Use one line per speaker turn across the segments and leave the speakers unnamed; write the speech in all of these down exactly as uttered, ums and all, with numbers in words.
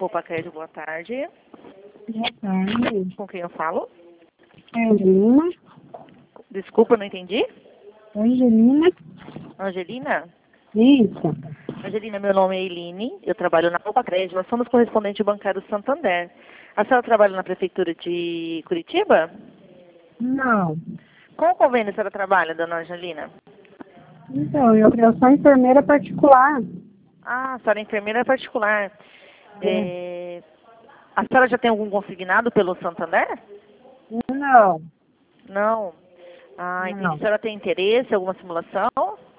Roupa Crédito, boa tarde.
Boa tarde.
Com quem eu falo?
Angelina.
Desculpa, não entendi.
Angelina.
Angelina?
Isso.
Angelina, meu nome é Eline, eu trabalho na Roupa Crédito, nós somos correspondente bancário do Santander. A senhora trabalha na Prefeitura de Curitiba?
Não.
Qual convênio a senhora trabalha, dona Angelina?
Então, eu, eu sou enfermeira particular.
Ah, a senhora é enfermeira particular.
É.
É... A senhora já tem algum consignado pelo Santander?
Não.
Não. Ah, entendi.
Não.
A senhora tem interesse, alguma simulação?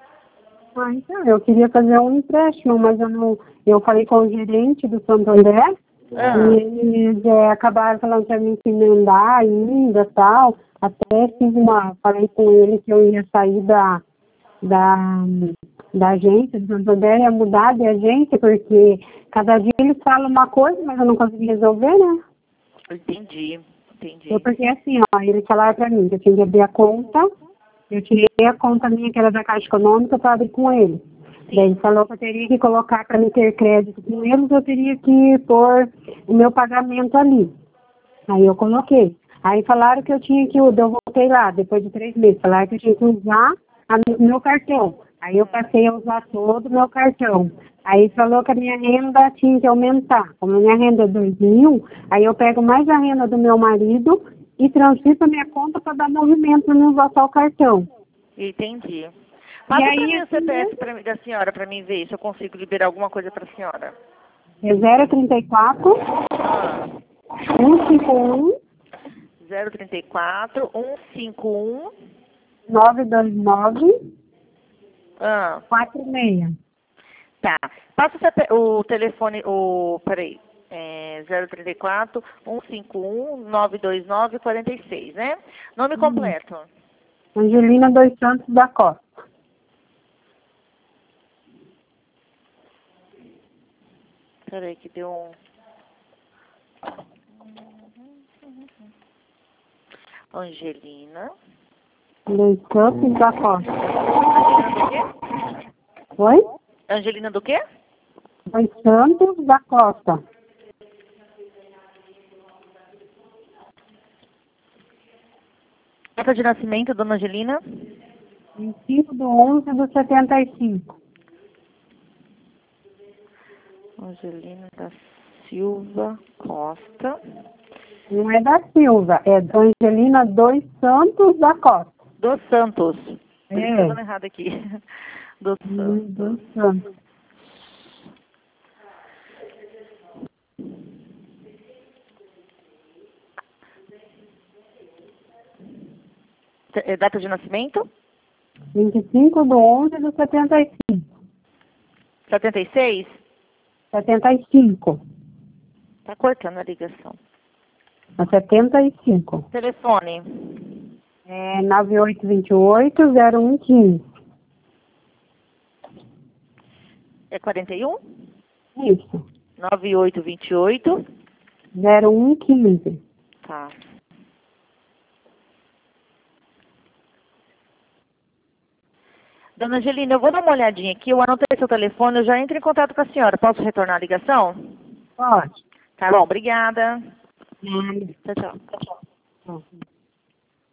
Ah, então, eu queria fazer um empréstimo, mas eu não. Eu falei com o gerente do Santander
Ah.
e eles é, acabaram falando para mim que emendar ainda tal. Até fiz uma. Falei com ele que eu ia sair da, da, da agência do Santander, ia mudar de agência, porque cada dia eles falam uma coisa, mas eu não consegui resolver, né?
Entendi, entendi.
Foi porque assim, ó, eles falaram para mim que eu tinha que abrir a conta. Eu tirei a conta minha, que era da Caixa Econômica, para abrir com ele.
Sim.
Daí ele falou que eu teria que colocar para me ter crédito com eles, eu teria que pôr o meu pagamento ali. Aí eu coloquei. Aí falaram que eu tinha que, eu voltei lá, depois de três meses, falaram que eu tinha que usar o meu cartão. Aí eu passei a usar todo o meu cartão. Aí falou que a minha renda tinha que aumentar. Como a minha renda é dois mil, aí eu pego mais a renda do meu marido e transfiro para minha conta para dar movimento para não usar só o cartão.
Entendi. Passa para mim o C P F pra, da senhora para mim ver se eu consigo liberar alguma coisa para a senhora.
É zero trinta e quatro,
Ah.
cento e cinquenta e um,
zero trinta e quatro, cento e cinquenta e um.
novecentos e vinte e nove,
Ah.
quarenta e seis.
Tá. Passa o, C P, o telefone, o, peraí, é zero trinta e quatro, cento e cinquenta e um, novecentos e vinte e nove, quarenta e seis, né? Nome
Hum.
completo.
Angelina dos Santos da Costa.
Peraí que deu um... Angelina.
Dos Santos da Costa.
Angelina do quê?
Oi?
Angelina do quê?
Dos Santos da Costa.
Data de nascimento, dona Angelina?
vinte e cinco de onze de setenta e cinco.
Angelina da Silva Costa.
Não é da Silva, é da Angelina dos Santos da Costa.
Dos Santos.
É.
Por isso que eu tô dando errado aqui. Dos
Hum,
Santos.
Dos Santos.
É data de nascimento?
vinte e cinco de onze de setenta e cinco.
setenta e seis?
setenta e cinco.
Tá cortando a ligação.
A setenta e cinco.
Telefone?
É nove oito dois oito, zero um um cinco.
É quarenta e um?
Isso.
nove oito dois oito.
zero um um cinco.
Tá. Dona Angelina, eu vou dar uma olhadinha aqui, eu anotei seu telefone, eu já entro em contato com a senhora. Posso retornar a ligação?
Pode.
Tá bom, obrigada.
Hum.
Tchau, tchau.
Tchau.